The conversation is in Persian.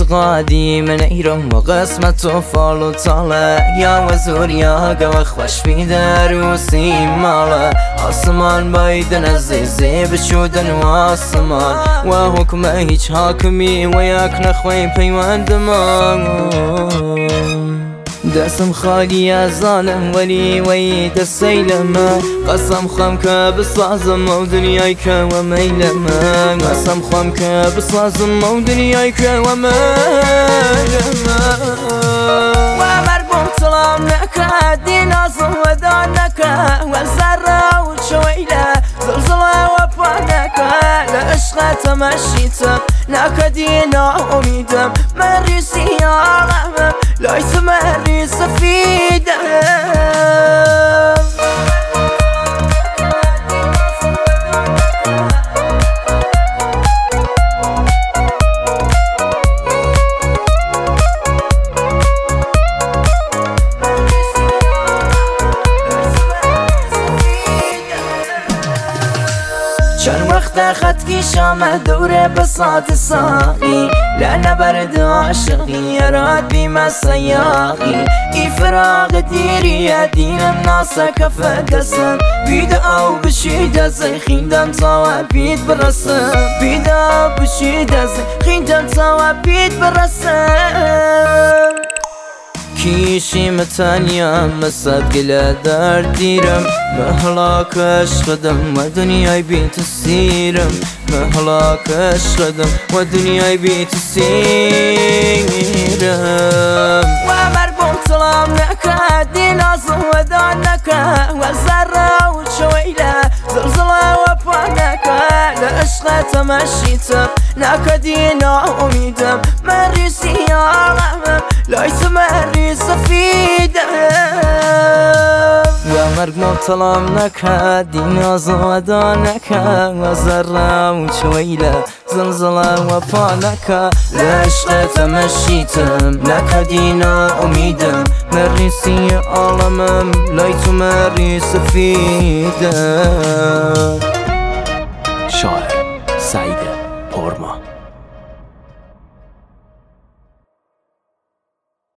اعتقادي من ایران و قسمت و فال و طاله یا وزور یا گوه خوش بیدر و سیماله آسمان باید نزیزی بشودن و آسمان و حکم هیچ حاکمی و یک نخوی پیوند من دستم خالی از ظالم ولی وی دستی لما قسم خم که بسازم و دنیای که و میل من قسم خم که بسازم و دنیای که و میل من و مرگم سلام نکه دین آزم و دان نکه و زره و شویله زلزله و پا نکه لعشق تمشیتم نکه دینا امیدم من ریسی عالمم لایت مری سفیدم چند وقت خط کش آمد دوره بساط ساقی لعنه برد عاشقی اراد بیم سیاقی ای فراغ دیری دینم ناسا کف دستم بید او بشید از خیندم تا بید برسم بید او بشید از خیندم تا بید برسم کیشی متانیم مسد گله در دیرم مهلاکش خدم و دنیای بیت سیرم مهلاکش خدم و دنیای بیت سیرم و مرگم سلام نکه دین آزم و دان نکه و زره و شویله زلزله و پا نکه لعشق تمشیتم نکه دینا امیدم من ریسی عالمم لایت مری سفیدم و مرگ مبتلام نکه دین آزم و دان نکه و زره و شویله زلزله و پا نکه لعشق تمشیتم نکه دینا امیدم من ریسی عالمم لایت مری سفیدم. شاعر سعید پرما.